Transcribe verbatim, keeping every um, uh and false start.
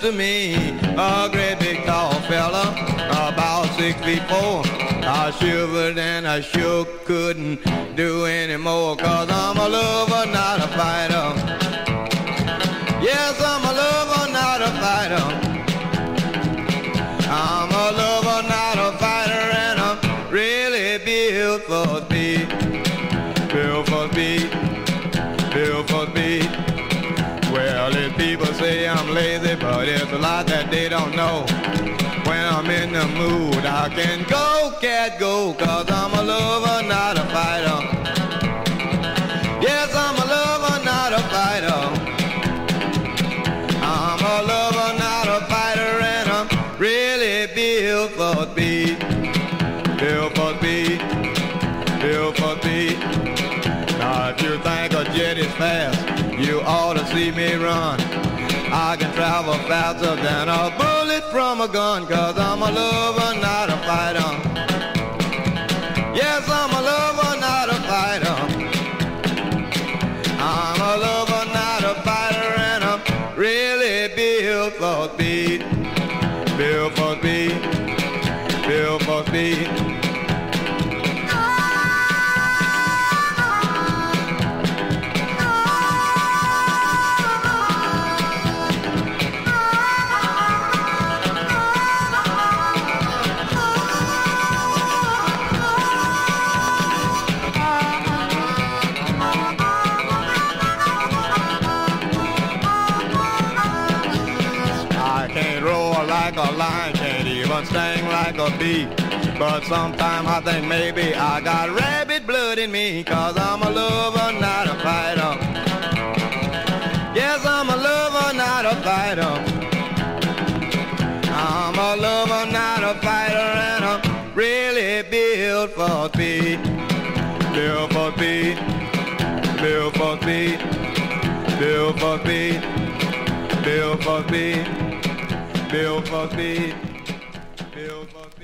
to me, a great big tall fella, about six feet four. I shivered and I sure couldn't do anymore, 'cause I'm a lover, not a fighter. Yes, I'm a lover, not a fighter. I'm a lover, not a fighter, and I'm really built for speed. Built for speed. Built for speed. Well, if people say I'm lazy, but it's a lot that they don't know. When I'm in the mood, I can go, cat, go, 'cause I'm a lover, not a fighter. Yes, I'm a lover, not a fighter. I'm a lover, not a fighter, and I'm really built for speed. Built for speed. Built for speed. Now, if you think a jet is fast, you ought to see me run. I can travel faster than a bullet from a gun, 'cause I'm a lover, not a fighter. Yes, I'm a lover, not a fighter. I'm a lover, not a fighter, and I'm really built for speed. Built for speed. Built for speed. Like a lion, can't even sing like a bee. But sometimes I think maybe I got rabbit blood in me, 'cause I'm a lover, not a fighter. Yes, I'm a lover, not a fighter. I'm a lover, not a fighter, and I'm really built for speed. Built for speed. Built for speed. Built for speed. Built for speed. Built for speed. Built for speed.